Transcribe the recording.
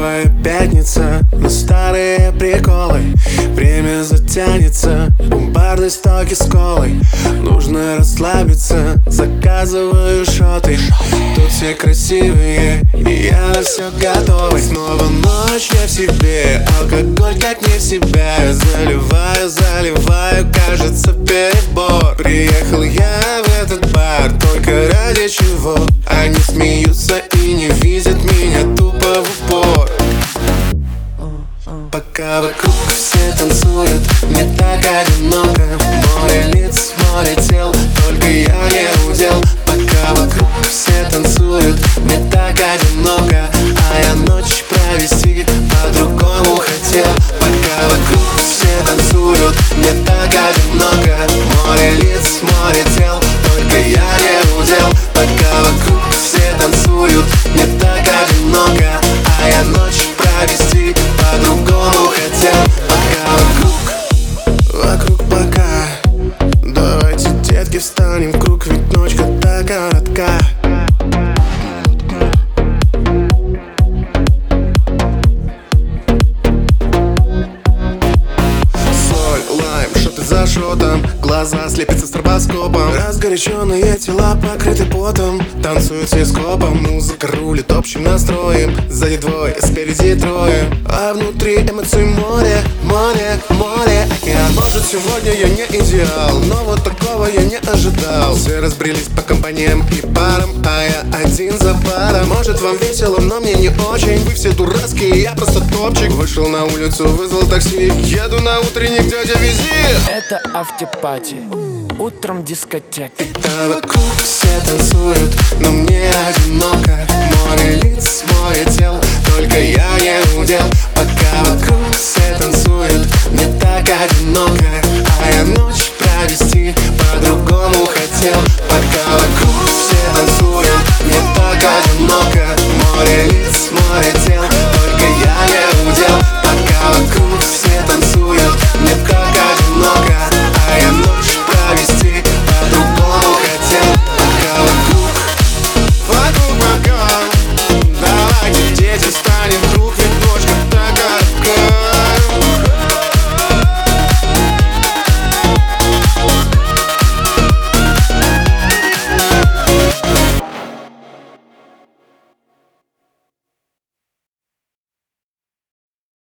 Первая пятница, но старые приколы. Время затянется, бумбарной стоки с колой. Нужно расслабиться, заказываю шоты. Тут все красивые, и я на все готовый. Снова ночь, я в себе, алкоголь как не в себя. Я заливаю, кажется перебор. Приехал я в этот бар только ради чего? Они смеются и не видят меня тупо в упор. Пока вокруг все танцуют, мне так одиноко. Море лиц, море тел, только я не удел. Пока вокруг все танцуют, мне так одиноко. А я ночь провести по-другому хотел. Пока вокруг все танцуют, мне так одиноко. Море лиц, море тел, только я не удел. Пока вокруг все танцуют, мне так одиноко. А я ночь провести по-другому хотел. Пока вокруг пока. Давайте, детки, встанем в круг, ведь ночка так коротка. За шотом, глаза слепятся стробоскопом. Разгоряченные тела покрыты потом. Танцуют все скопом, музыка рулит общим настроем. Сзади двое, спереди трое, а внутри эмоций море, море, море, океан. Может, сегодня я не идеал, но вот такого я не ожидал. Все разбрелись по компаниям и парам, а я один за паром. Может, вам весело, но мне не очень. Вы все дурацкие, я просто топчик. Вышел на улицу, вызвал такси, еду на утренник, дядя, вези. Это автопати, утром дискотека. А вокруг все танцуют, но мне одиноко. Море лиц, море